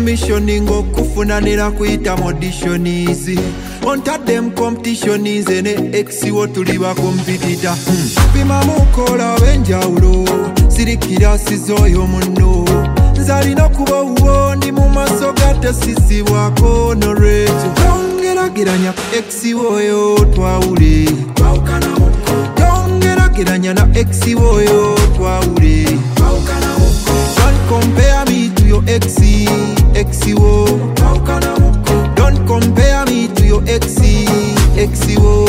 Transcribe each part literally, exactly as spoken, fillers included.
commissioning okufunanira kuyita auditions. Onta them competitions ene exi wo tuliba competitor. Pima mukola wenjawulo sirikira sizoyo muno. Nzalina kuba uwondi mu maso gato sisibwako no reto. Tongeragiranya exi woyo twawule. Tongeragiranya na exi woyo twawule. Don't compare me to your exi, exi wo. Don't compare me to your exi, exi wo.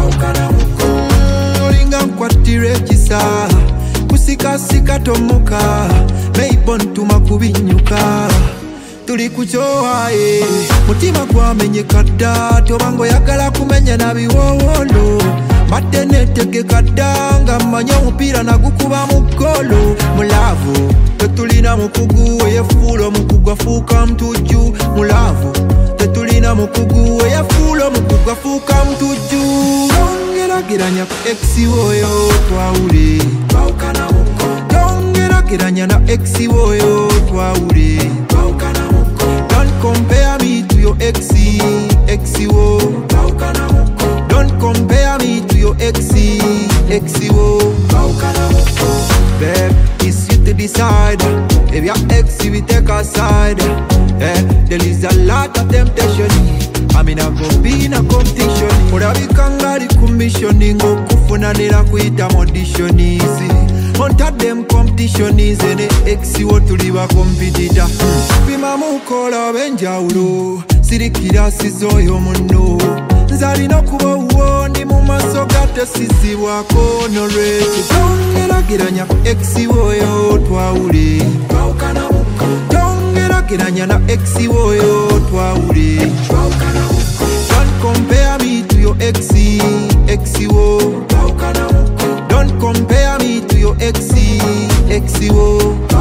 Olinga nkwatire kisa kusika sika tomuka meibon tuma kubinyuka tuli kuchoa e mutima kwamenye kadda tobango yakala kumenya na biwowolo mateneteke kadanga manya mupira na gukuba mugolo mulavu tetulina mukugu yefulo mukugwa fuka mtuju mulavu tetulina mukugu yefulo mukugwa fuka mtuju tongeragiranya exi woyo twawule tongeragiranya na exi woyo twawule. Don't compare me to your exi, exi wo. Don't compare me to your exi, exi wo. Babe, it's you to decide. If your exi we take aside, eh, there is a lot of temptation. I mean I go be in a competition. Murabikangari commissioning okufunanira kuyita auditions. Onta them competitions ene exi wo tuliba competitor. Pima mukola wenjawulo sirikira sizoyo muno. Nzalina kuba uwondi mu maso gato sisibwako no reto. Tongeragiranya exi woyo twawule. Tongeragiranya na exi woyo twawule. Don't compare me to your exi, exi wo. Don't compare me to your exi, exi wo.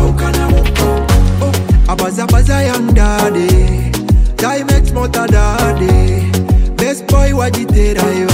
Abaza baza young daddy, Timex motor daddy. Best boy wajitera yo.